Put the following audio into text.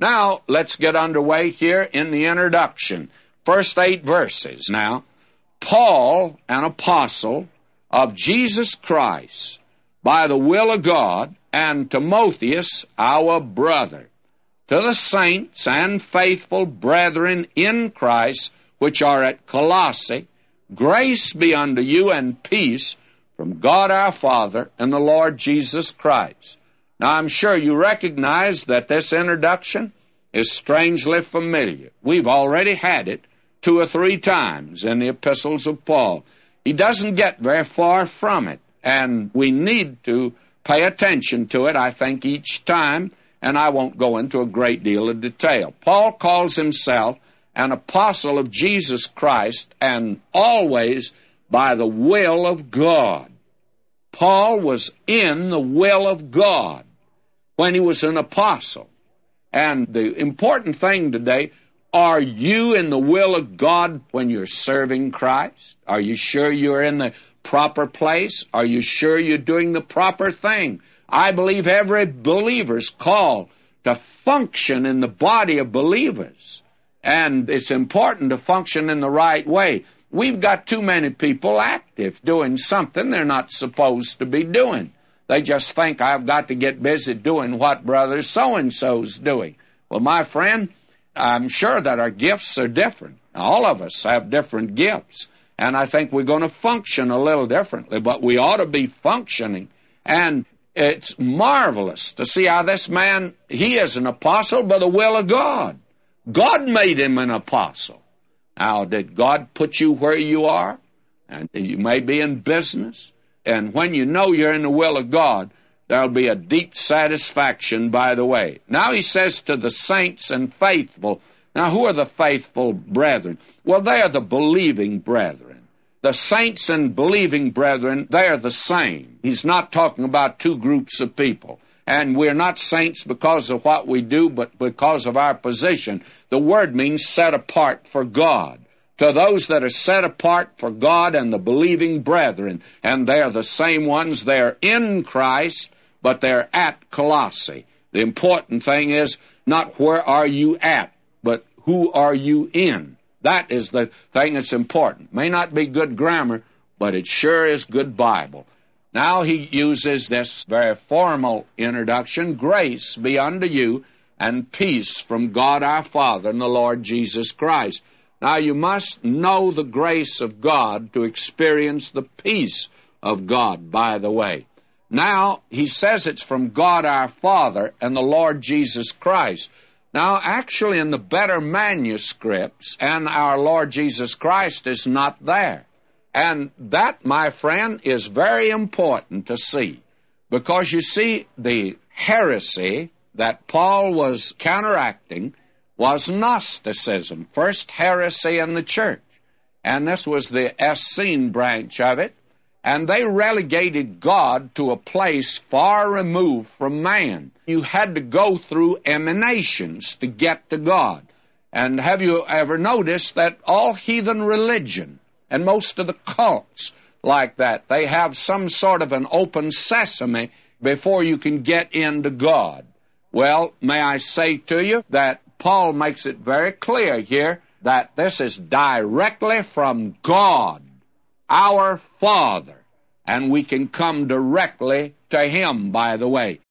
Now, let's get underway here in the introduction. First 8 verses now. Paul, an apostle of Jesus Christ, by the will of God, and Timotheus, our brother, to the saints and faithful brethren in Christ, which are at Colossae, grace be unto you and peace from God our Father and the Lord Jesus Christ. Now, I'm sure you recognize that this introduction is strangely familiar. We've already had it 2 or 3 times in the epistles of Paul. He doesn't get very far from it, and we need to pay attention to it, I think, each time, and I won't go into a great deal of detail. Paul calls himself an apostle of Jesus Christ, and always by the will of God. Paul was in the will of God when he was an apostle. And the important thing today, are you in the will of God when you're serving Christ? Are you sure you're in the proper place? Are you sure you're doing the proper thing? I believe every believer's called to function in the body of believers. And it's important to function in the right way. We've got too many people active doing something they're not supposed to be doing. They just think, I've got to get busy doing what brother so-and-so's doing. Well, my friend, I'm sure that our gifts are different. All of us have different gifts. And I think we're going to function a little differently, but we ought to be functioning. And it's marvelous to see how this man, he is an apostle by the will of God. God made him an apostle. Now, did God put you where you are? And you may be in business. And when you know you're in the will of God, there'll be a deep satisfaction by the way. Now he says to the saints and faithful. Now, who are the faithful brethren? Well, they are the believing brethren. The saints and believing brethren, they are the same. He's not talking about 2 groups of people. And we're not saints because of what we do, but because of our position. The word means set apart for God. To those that are set apart for God and the believing brethren, and they're the same ones, they're in Christ, but they're at Colossae. The important thing is not where are you at, but who are you in. That is the thing that's important. May not be good grammar, but it sure is good Bible. Now he uses this very formal introduction, grace be unto you and peace from God our Father and the Lord Jesus Christ. Now you must know the grace of God to experience the peace of God, by the way. Now he says it's from God our Father and the Lord Jesus Christ. Now actually in the better manuscripts, and our Lord Jesus Christ is not there. And that, my friend, is very important to see. Because you see, the heresy that Paul was counteracting was Gnosticism, first heresy in the church. And this was the Essene branch of it. And they relegated God to a place far removed from man. You had to go through emanations to get to God. And have you ever noticed that all heathen religion, and most of the cults like that, they have some sort of an open sesame before you can get into God? Well, may I say to you that Paul makes it very clear here that this is directly from God, our Father, and we can come directly to Him, by the way.